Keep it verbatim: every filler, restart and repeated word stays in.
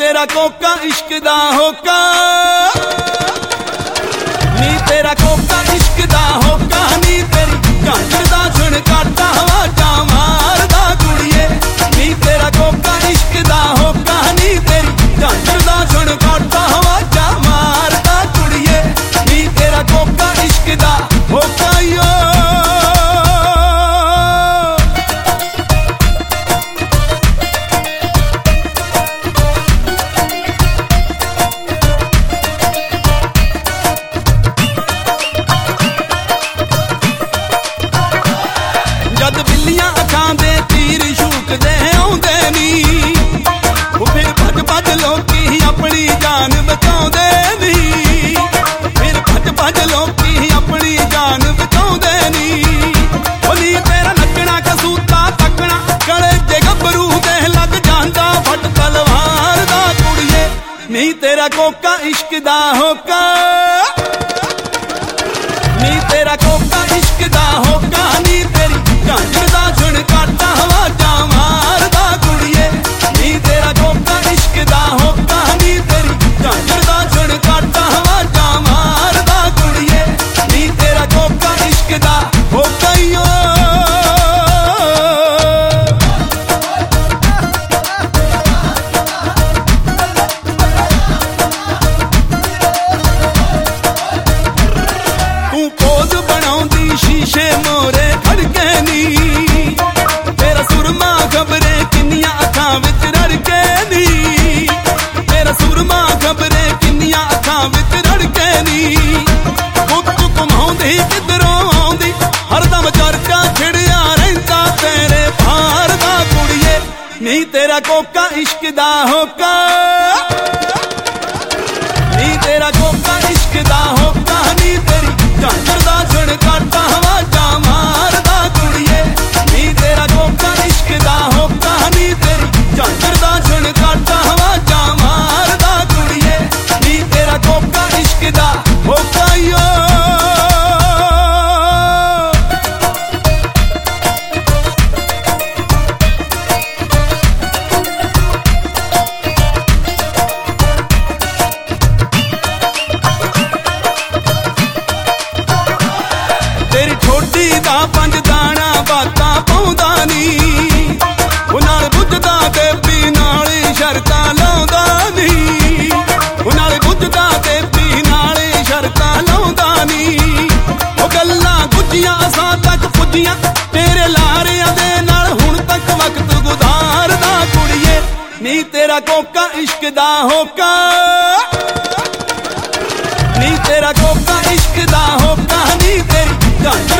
तेरा कोका इश्क दा होका, नी तेरा कोका इश्क दा होका, नी तेरी झांझर दा झुणकाटा आवाज़ां मारदा कुड़िए। नी तेरा कोका इश्क दा होका, नी तेरी झांझर दा झुणकाटा आवाज़ां मारदा कुड़िए। नी तेरा कोका इश्क दा होका यो। जद बिल्लियां अखां दे तीर शूकदे आउंदे नी, फिर भज भज लोकी अपनी जान बचाउंदे नी, फिर भज भज लोकी अपनी जान बचाउंदे नी। ओ नी तेरा नचना कसूता तकना गले जे गभरू दे लग जांदा फट तलवार दा कुड़िए। नी तेरा कोका इश्क दा होका, नी तेरा कोका इश्क दा होका, नी तेरी झांझर दा झुणकाटा आवाज़ां मारदा कुड़िए। नी तेरा कोका इश्क दा होका, नी तेरी झांझर दा झुणकाटा आवाज़ां मारदा कुड़िए। नी तेरा कोका इश्क दा होका यो। तू पोज बनाउंदी शीशे मोरे खड़के नी, तेरा सुरमा खबरे किन्नियां अखां विच रड़के नी, तेरा सुरमा खबरे किन्नियां अखां विच रड़के नी। गुप्त घुमाउंदी किधरों आउंदी हरदम चर्चा छिड़िया रहिंदा तेरे भार दा कुड़िए। नी तेरा कोका इश्क दा होका, नी तेरा कोका इश्क दा होका, नी तेरी झांझर दा झुणकाटा आवाज़ां मारदा कुड़िए। नी तेरा कोका इश्क दा होका, नी तेरी झांझर दा झुणकाटा आवाज़ां मारदा कुड़िए। नी तेरा कोका इश्क दा होका यो। तेरी ठोडी दा पंज दाना बातां पाउंदा नी, ओ नाल बुझदा बेबी नाल शर्तां लाउंदा नी, ओ नाल बुझदा बेबी नाल शर्तां लाउंदा नी। ओ गल्लां गुज्जियां असां तक पुज्जियां तेरे लारियां दे नाल हुण तक वक्त गुजारदा कुड़िए। नी तेरा कोका इश्क दा होका, नी तेरा कोका इश्क दा होका, नी तेरी झांझर